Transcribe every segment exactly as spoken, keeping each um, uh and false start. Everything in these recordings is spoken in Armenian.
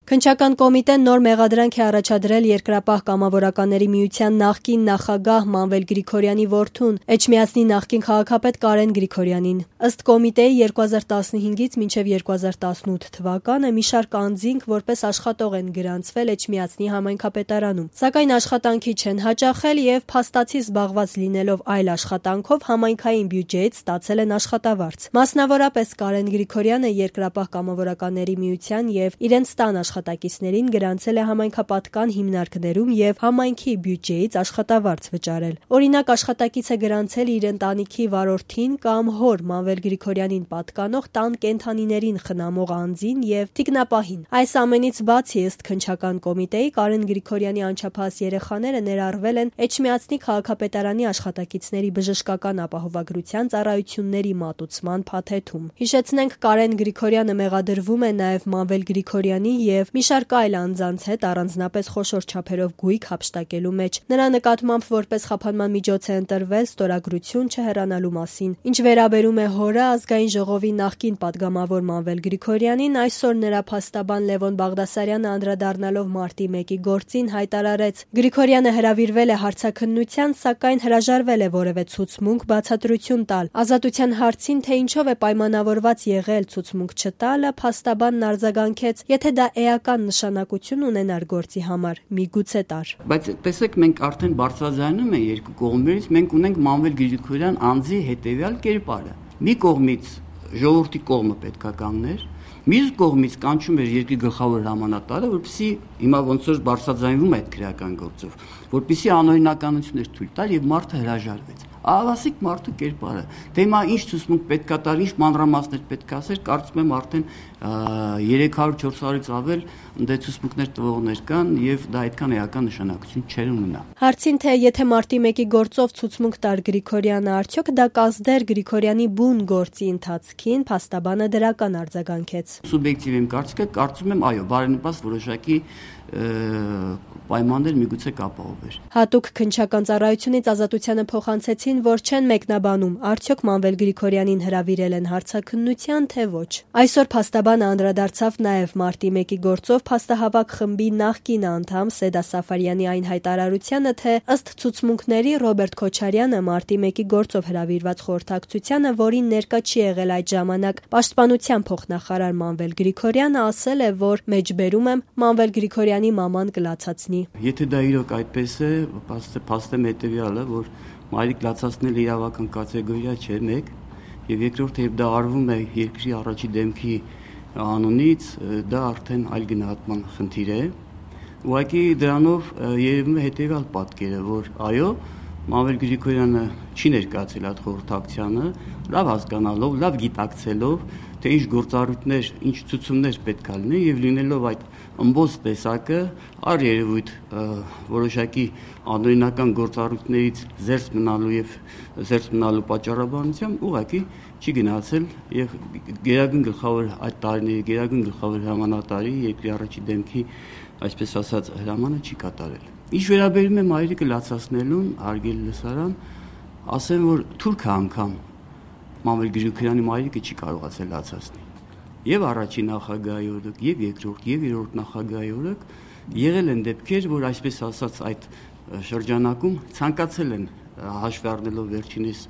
Քննչական կոմիտեն նոր մեղադրանք է առաջադրել Երկրապահ կամավորականների միության նախկին նախագահ Մանվել Գրիգորյանի որդուն, Էջմիածնի նախկին քաղաքապետ Կարեն Գրիգորյանին։ Ըստ կոմիտեի երկու հազար տասնհինգից մինչև երկու հազար տասնութ թվականը մի շարք անձինք որպես աշխատող են գրանցվել Էջմիածնի համայնքապետարանում, սակայն աշխատանքի չեն հաճախել եւ փաստացի զբաղված լինելով այլ աշխատանքով համայնքային բյուջեից ստացել են աշխատավարձ։ Մասնավորապես Կարեն Գրիգորյանը Երկրապահ կամավորականների միության եւ իրենց տան աշխատակիցներին գրանցել է համայնքապատկան հիմնարկներում եւ համայնքի բյուջեից աշխատավարձ վճարել։ Օրինակ, աշխատակիցը գրանցել իր ընտանիքի վարորդին կամ հոր Մանվել Գրիգորյանին պատկանող տան կենդանիներին խնամող անձին եւ տիկնապահին։ Այս ամենից բացի, ըստ քննչական կոմիտեի, Կարեն Գրիգորյանի անչափահաս երեխաները ներառվել են Էջմիածնի քաղաքապետարանի աշխատակիցների բժշկական ապահովագրության ծառայությունների մատուցման փաթեթում։ Հիշեցնենք, Կարեն Գրիգորյանը մեղադրվում է նաեւ Մանվել Գրիգորյանի եւ մի շարք այլ անձանց հետ առանձնապես խոշոր չափերով գույք հափշտակելու մեջ։ Նրա նկատմամբ որպես խափանման միջոց է ընտրվել ստորագրություն չհեռանալու մասին։ Ինչ վերաբերում է հորը, ազգային ժողովի նախկին падգամավոր Մանվել Գրիգորյանին, այսօր նրա փաստաբան Լևոն Բաղդասարյանը անդրադառնալով մարտի մեկի գործին հայտարարեց. Գրիգորյանը հրավիրվել է հարցաքննության, սակայն հրաժարվել է որևէ ցուցմունք բացատրություն տալ։ Ազատության հարցին, թե ինչով է պայմանավորված եղել ցուցմունք չտալը, փաստաբանն արձագանքեց. Եթե դա էական նշանակություն ունենար գործի համար, միգուցե տար։ Բայց տեսեք, մենք արդեն բարձրաձայնում ենք երկու կողմերից, մենք ունենք Մանվել Գրիգորյան անձի հետևյալ կերպարը։ Մի կողմից ժողովրդի կողմը պետք է կանգներ, մյուս կողմից կանչում էր երկրի գլխավոր հրամանատարը, որպեսզի հիմա ոնց որ բարձրաձայնվում է այդ քրեական գործով, որպեսզի անօրինականություններ թույլ տար եւ մարդը հրաժարվեց։ Ահավասիկ մարդու կերպարը։ Դե հիմա ինչ ցուցմունք պետք է տար, ինչ մանրամասներ պետք է ասեր, կարծում եմ արդեն երեք հարյուր չորս հարյուրից ավել դե ցուցմունքներ տվողներ կան եւ դա այդքան էական նշանակություն չէր ունենա։ Հարցին, թե եթե մարտի մեկի գործով ցուցմունք տար Գրիգորյանը, արդյոք դա կազդեր Գրիգորյանի բուն գործի ընթացքին, փաստաբանը դրական արձագանքեց։ Սուբյեկտիվ իմ կարծիքը, կարծում եմ, այո, բարենպաստ որոշակի պայմաններ միգուցե կապահովեր։ Հատուկ քննչական ծառայությունից Ազատությանը փոխանցեցին, որ չեն մեկնաբանում, արդյոք Մանվել Գրիգորյանին հրավիրել են հարցաքննության, թե ոչ։ Այսօր փաստաբանը անդրադարձավ նաև մարտի մեկի գործով փաստահավաք խմբի նախկին անդամ Սեդա Սաֆարյանի այն հայտարարությանը, թե ըստ ցուցմունքների Ռոբերտ Քոչարյանը մարտի մեկի գործով հրավիրված խորհրդակցությանը, որին ներկա չի եղել այդ ժամանակ Պաշտպանության փոխնախարար Մանվել Գրիգորյանը, ասել է, որ մեջբերում եմ Մանվել Գրիգորյանի մաման կլացացնի։ Եթե դա իրոք այդպես է, փաստեմ հետևյալը, որ մայրիկ լացացնել իրավական կատեգորիա չէ, մեկ, եւ երկրորդ, երբ դա արվում է երկրի առաջի դեմքի անունից, դա արդեն այլ գնահատման խնդիր է։ Ուղղակի դրանով երևում է հետևյալ պատկերը, որ այո, Մանվել Գրիգորյանը չի ներկայացել այդ խորհրդակցությանը, լավ հասկանալով, լավ գիտակցելով, թե ինչ գործառույթներ, ինչ ցուցումներ պետք է լինեն եւ լինելով այդ ըմբոս տեսակը առ երևույթ որոշակի անօրինական գործառույթներից զերծ մնալու եւ զերծ մնալու պատճառաբանությամբ ուղղակի չի գնացել եւ գերագույն գլխավոր այդ տարիների գերագույն գլխավոր հրամանատարի երկրի առաջի դեմքի այսպես ասած հրամանը չի կատարել։ Ինչ վերաբերում է մայրիկը լացացնելուն, հարգելի լսարան, ասեմ, որ թուրքը անգամ Մանվել Գրիգորյանի մայրիկը չի կարողացել լացացնել։ Եվ առաջին նախագահի օրոք, եւ երկրորդ, եւ երրորդ նախագահի օրոք եղել են դեպքեր, որ այսպես ասած այդ շրջանակում ցանկացել են հաշվի առնելով վերջինիս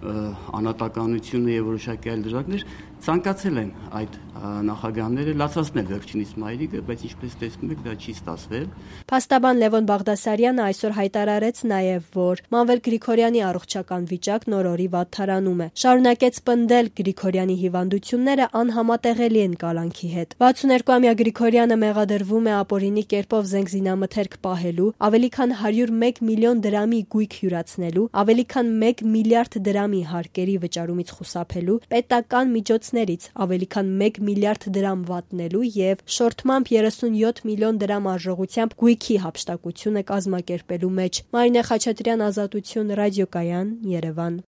անհատականությունը եւ որոշակի այլ դրվագներ, ցանկացել են այդ նախագահները լացացնել վերջինիս մայրիկը, բայց ինչպես տեսնում եք, դա չի ստացվել։ Փաստաբան Լևոն Բաղդասարյանը այսօր հայտարարեց նաեւ, որ Մանվել Գրիգորյանի առողջական վիճակն օր-օրի վատթարանում է։ Շարունակեց պնդել, Գրիգորյանի հիվանդությունները անհամատեղելի են կալանքի հետ։ վաթսունհերկուամյա Գրիգորյանը մեղադրվում է ապօրինի կերպով զենք զինամթերք պահելու, ավելի քան հարյուր մեկ միլիոն դրամի գույք հյուրացնելու, ավելի քան մեկ միլիարդ դրամի հարկերի վճարումից խուսափելու, պետական միջոցներից ավելի քան մեկ միլիարդ դրամ վատնելու եւ շորթմամբ երեսունյոթ միլիոն դրամ արժողությամբ գույքի հափշտակությունը կազմակերպելու մեջ։ Մարինե Խաչատրյան, Ազատություն, ռադիոկայան, Երևան։